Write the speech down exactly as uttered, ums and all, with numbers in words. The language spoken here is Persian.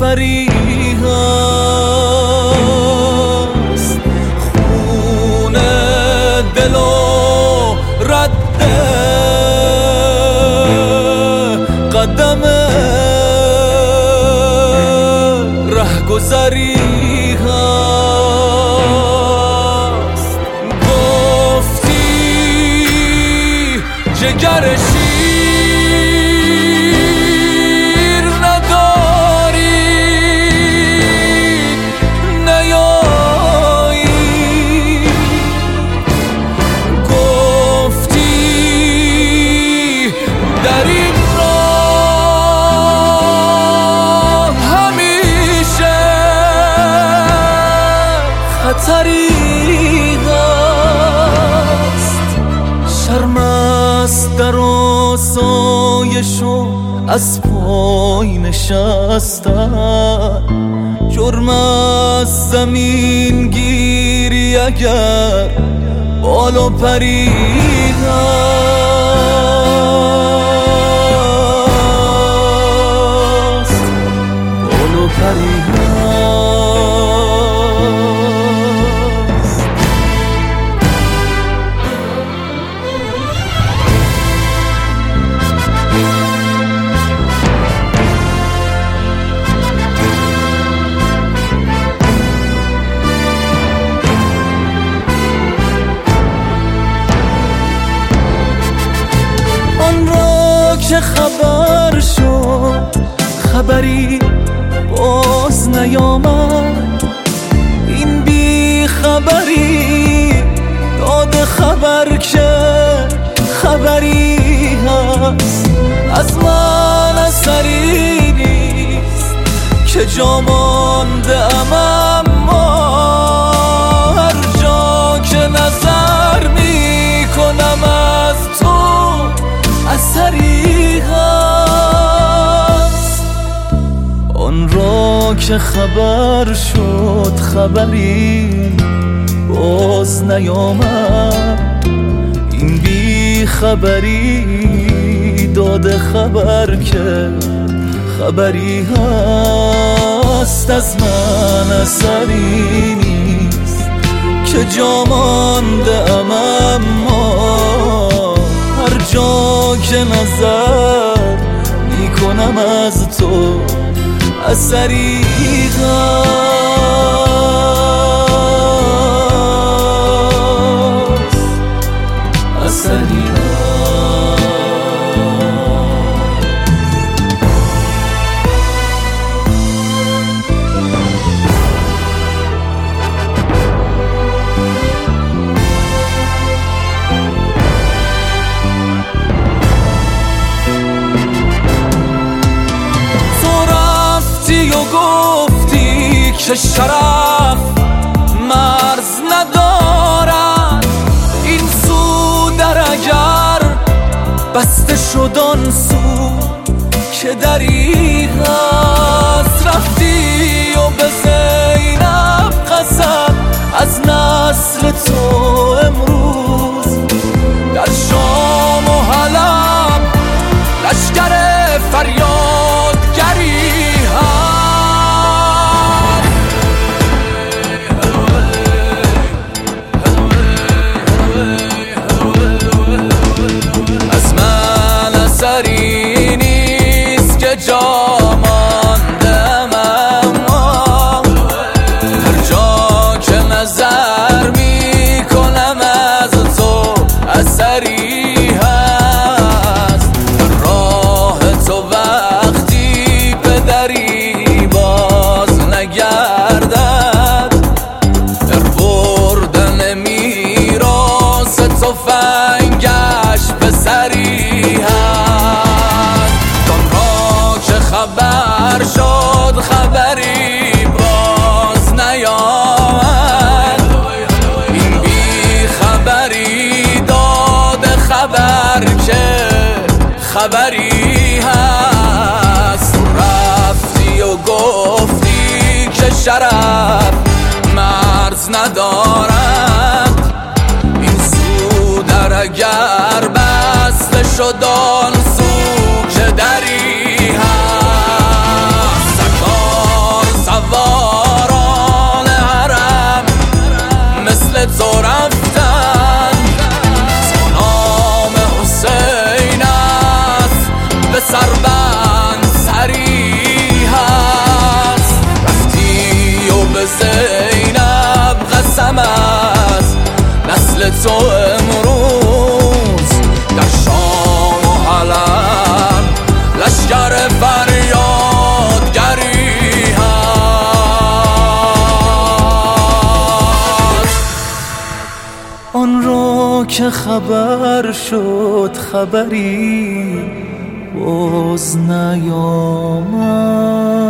سفری هست، خون دل و رد قدم رهگذری هست. گفتی جگر شیر نداری، نیایی. گفتی در این راه همیشه خطری هست. شرم است در آسایش و از پای نشستن، جرم از زمین گیری اگر بال و پری هست، بال و پری هست. که خبر شد خبری باز نیامد، این بی خبری داد خبر که خبری هست. از من اثری نیست که جا مانده ام، اما هر جا که نظر می کنم از تو اثری هست. آن را که خبر شد خبری باز نیامد، این بی خبری داده خبر که خبری هست. از من اثری نیست که جا مانده ام، اما هر جا که نظر می کنم از تو اثری هست، اثری هست. گفتی که شرف مرز ندارد، این سو در اگر بسته شد آن سو که دری هست. رفتی و به زینب قسم از نسل تو امروز در شام و حلب لشکر فریادگری نیست که جا ماندم، اما هر جا که نظر می کنم از تو اثری هست. راه تو وقتی به دری باز نگردد، در بردن میراث تو فنگش به سری هست. خبر شد خبری باز نیامد، این بی خبری داد خبر که خبری هست. رفتی و گفتی که شرف مرز ندارد، این سو در اگر بسته شد آن سو که دری هست. اما که خبر شد خبری باز نیامد.